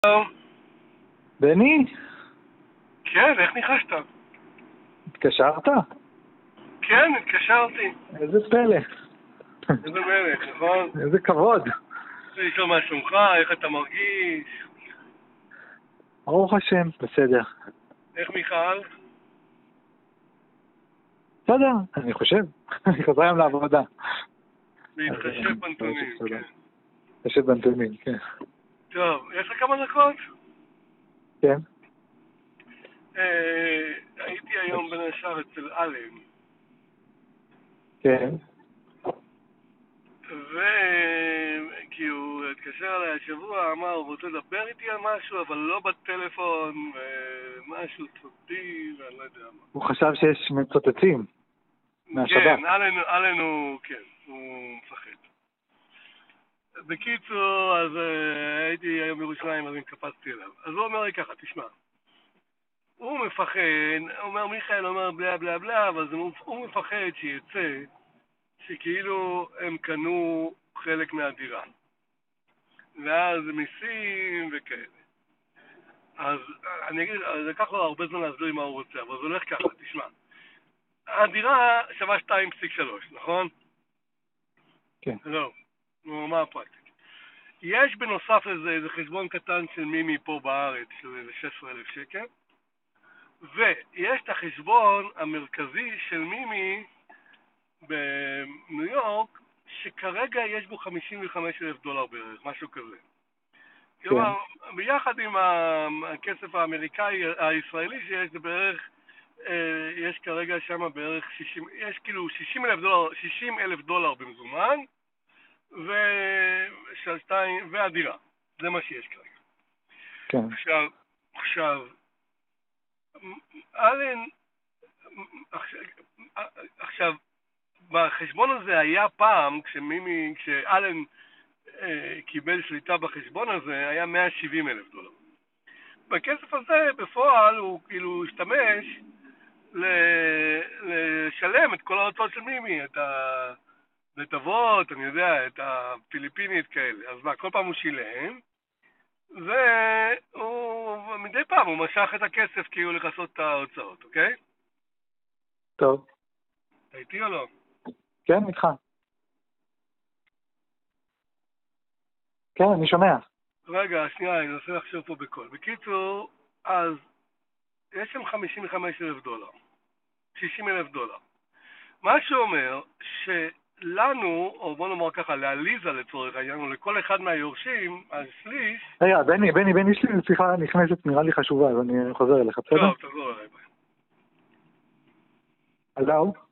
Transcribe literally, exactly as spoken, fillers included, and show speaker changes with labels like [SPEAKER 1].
[SPEAKER 1] שלום.
[SPEAKER 2] בני?
[SPEAKER 1] כן, איך ניחשת?
[SPEAKER 2] התקשרת?
[SPEAKER 1] כן, התקשרתי.
[SPEAKER 2] איזה פלא.
[SPEAKER 1] איזה מלך, נכון?
[SPEAKER 2] איזה כבוד.
[SPEAKER 1] רוצה לשאול מה שלומך, איך אתה מרגיש?
[SPEAKER 2] ברוך השם, בסדר.
[SPEAKER 1] איך מיכל?
[SPEAKER 2] בסדר, אני חושב. אני חוזר היום לעבודה.
[SPEAKER 1] להתחשב בנתונים, כן.
[SPEAKER 2] להתחשב בנתונים, כן.
[SPEAKER 1] טוב, יש לך כמה דקות?
[SPEAKER 2] כן.
[SPEAKER 1] אה, הייתי היום בין השאר אצל אלן.
[SPEAKER 2] כן.
[SPEAKER 1] וכי הוא התקשר אליי השבוע, אמר, הוא רוצה לדבר איתי על משהו, אבל לא בטלפון, ומשהו סודי, ואני לא יודע מה.
[SPEAKER 2] הוא חשב שיש מצוצצים מהשב"כ.
[SPEAKER 1] כן, אלן, אלן הוא, כן, הוא מפחד. בקיצור, אז uh, הייתי היום בירושלים, אז קפצתי אליו. אז הוא אומר לי ככה, תשמע, הוא מפחד, הוא אומר, מיכאל אומר בלה בלה בלה, אבל הוא, הוא מפחד שיצא, שכאילו הם קנו חלק מהדירה. ואז מיסים וכאלה. אז אני אגיד, זה לקח לו הרבה זמן להסביר לי מה הוא רוצה, אבל זה הולך ככה, תשמע. הדירה שווה שתיים נקודה שלוש, נכון?
[SPEAKER 2] כן.
[SPEAKER 1] לא, נו, מה הפרקטיקה? יש בנוסף לזה איזה חשבון קטן של מימי פה בארץ, של איזה שש עשרה אלף שקל, ויש את החשבון המרכזי של מימי בניו יורק, שכרגע יש בו חמישים וחמישה אלף דולר בערך, משהו כזה. כן. כלומר, ביחד עם הכסף האמריקאי, הישראלי שיש, זה בערך, יש כרגע שם בערך שישים, יש כאילו שישים אלף דולר, שישים אלף דולר במזומן, ושתיים, והדירה. זה מה שיש כרגע.
[SPEAKER 2] כן.
[SPEAKER 1] עכשיו, עכשיו, אלן, עכשיו, עכשיו, בחשבון הזה היה פעם, כשמימי, כשאלן אה, קיבל שליטה בחשבון הזה, היה מאה ושבעים אלף דולר. בכסף הזה, בפועל, הוא כאילו השתמש לשלם את כל ההוצאות של מימי, את ה... בית אבות, אני יודע, את הפיליפינית כאלה. אז מה, כל פעם הוא שילם, והוא, מדי פעם הוא משך את הכסף כי הוא הולך לעשות את ההוצאות, אוקיי?
[SPEAKER 2] טוב.
[SPEAKER 1] אתה איתי או לא?
[SPEAKER 2] כן, איתך. כן, אני שומע.
[SPEAKER 1] רגע, שנייה, אני רוצה לחשוב פה בכל. בקיצור, אז יש שם חמישים וחמישה אלף דולר. שישים אלף דולר. מה שאומר שלנו, או בוא נאמר ככה, לעליזה לצורך העניין, או לכל אחד מהיורשים, השליש...
[SPEAKER 2] רגע, בני, בני, בני, יש לי שיחה נכנסת, נראה לי חשובה, אז אני חוזר אליך, בסדר?
[SPEAKER 1] טוב, תחזור אליי.
[SPEAKER 2] הלו?